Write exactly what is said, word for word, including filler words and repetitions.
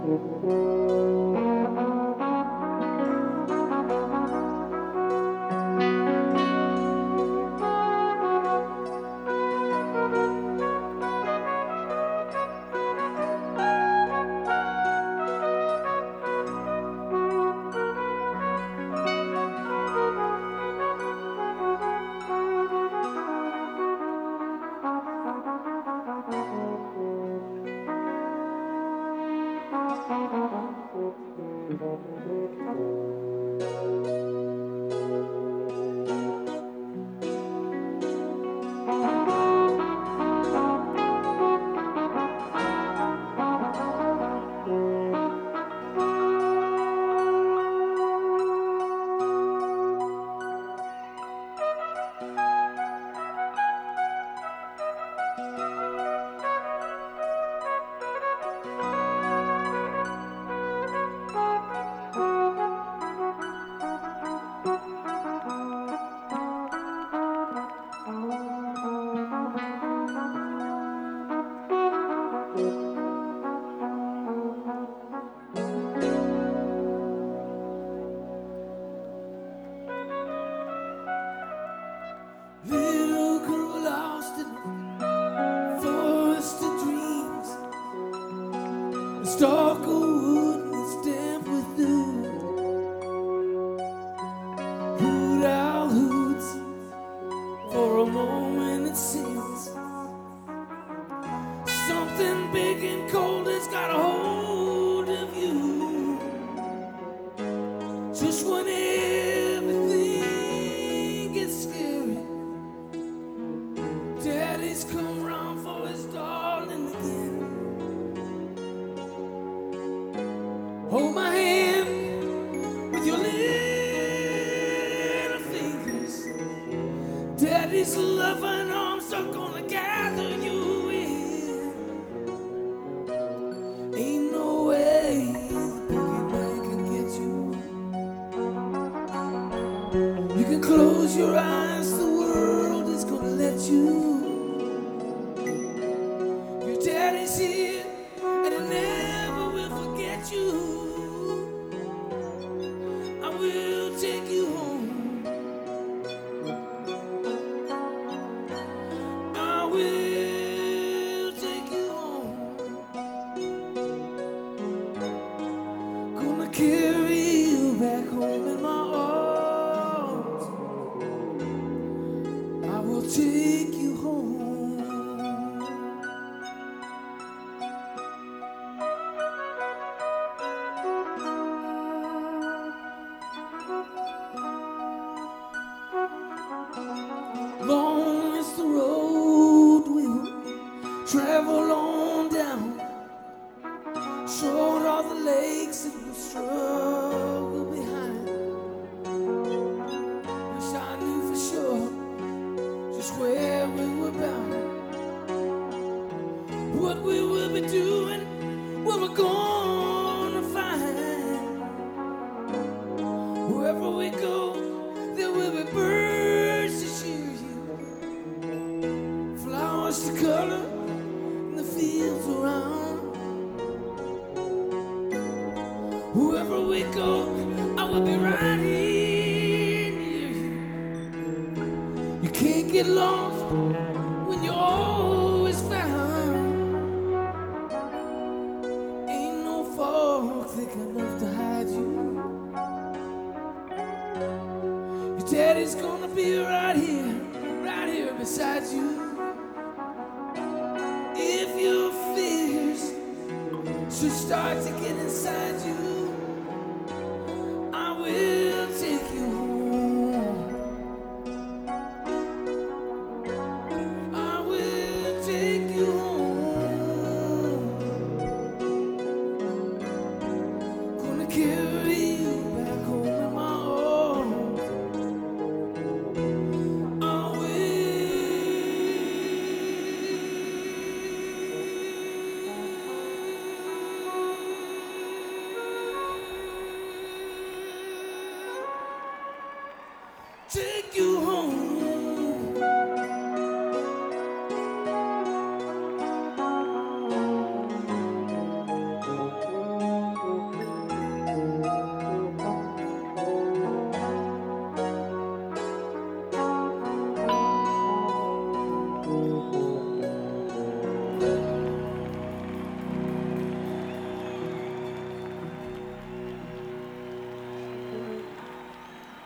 Little girl lost in the forest of dreams, a stalk of wood that's damp with dew. Hoot owl hoots, for a moment it seems something big and cold has got a hold of you. Just when everything gets scary, Daddy's come round for his darling again. Hold my hand with your little fingers. Daddy's loving arms are gonna gather you in. Ain't no way the boogeyman can get you. You can close your eyes, the world is gonna let you. Daddy's here, and I never will forget you. I will take you home. I will take you home. Gonna carry you back home in my arms. I will take you home. Long is the road we will travel on down. Short are the lakes that we'll struggle behind. Wish I knew for sure just where we were bound, what we will be doing, what we're gonna find. Wherever we go, there will be birds to cheer you, flowers to color in the fields around. Wherever we go, I will be right here near you. You can't get lost when you're always found. Ain't no fog thick enough to hide you. Your daddy's gonna be right here, right here beside you. If your fears should start to get inside you,